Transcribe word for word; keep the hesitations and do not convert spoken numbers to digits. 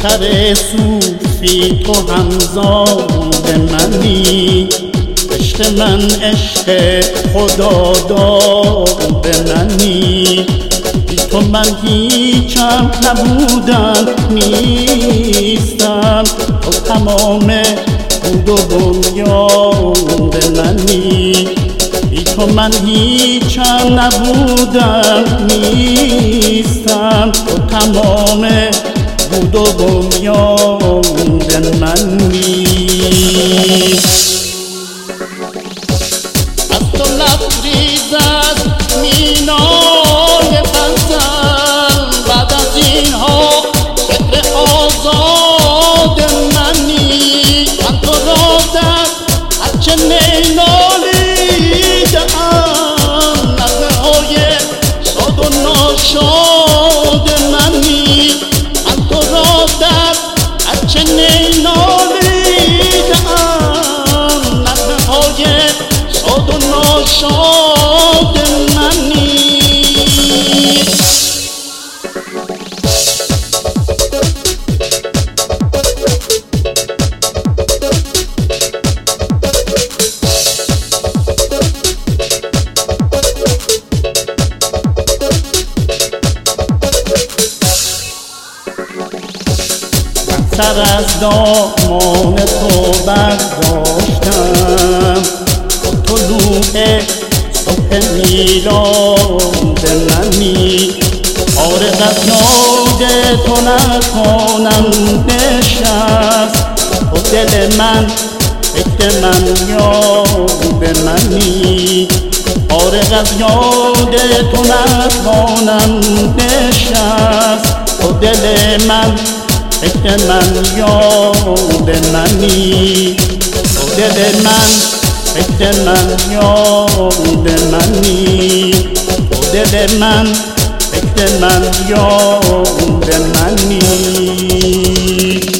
دختر صوفی تو همزاد منی، عشق من عشق خدا داد منی، بی تو من هیچم نبودم نیستم، تو تمام بود و بنیاد منی، بی تو من هیچم نبودم نیستم، تو تمام بود و بنیاد منی. از تو لبریز از مینای غزل، بعد از اینها فکر آزاد منی، من تو را در هرچه نینالیدم، نغمه های شاد و ناشاد منی، من تو را در هرچه نینالیدم، نغمه های شاد و ناشاد منی. سر از دامان تو برداشتم، طلوع صبح میلاد منی، عارض از یاد تو نکنم نشست، تو دل من فکر من یاد منی، عارض از یاد تو نکنم نشست، تو دل من فکر من یاد منی، تو دل من فکر من یاد منی، تو دل من فکر من یاد منی.